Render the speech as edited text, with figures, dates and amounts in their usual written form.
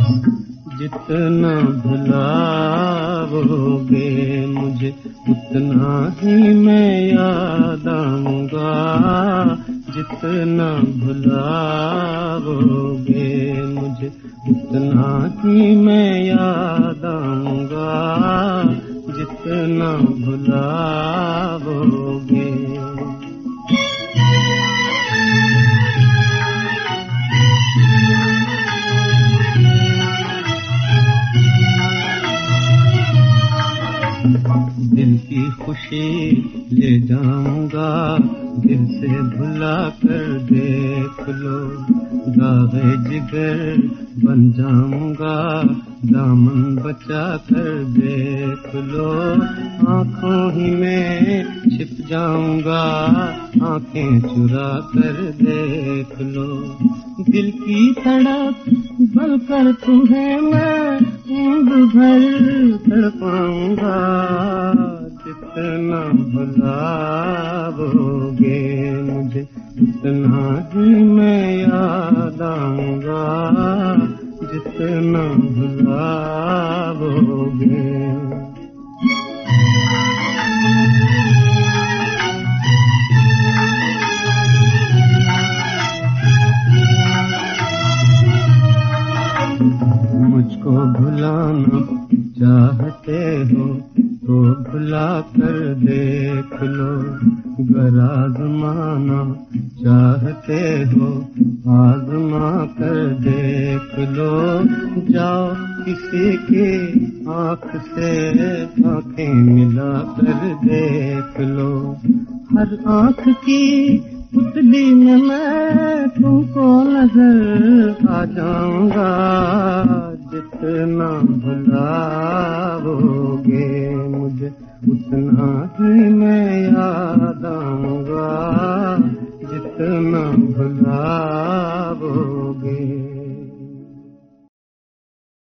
जितना भुलाओगे मुझे उतना ही मैं याद आऊंगा। जितना भुलाओगे मुझे उतना ही मैं याद आऊंगा। जितना भुलाओगे। दिल की खुशी ले जाऊंगा, दिल से भुला कर देख लो। दागे जिगर बन जाऊंगा, दामन बचा कर देख लो। आँखों ही में छिप जाऊंगा, आँखें चुरा कर देख लो। दिल की तड़प बनकर तुम्हें मैं ऊँग भर तड़पाऊंगा। जितना भुलाओगे मुझे उतना ही मैं याद आऊंगा। जितना भुलाओगे। मुझको भुलाना चाहते हो तो भुला कर देख लो। गर आज़माना चाहते हो आज़मा कर देख लो। जाओ किसी की आँख से आँखें मिला कर देख लो। हर आँख की पुतली में मैं तुमको नजर आ जाऊंगा। जितना भुलाओगे मुझे उतना ही मैं याद आऊंगा। जितना भुला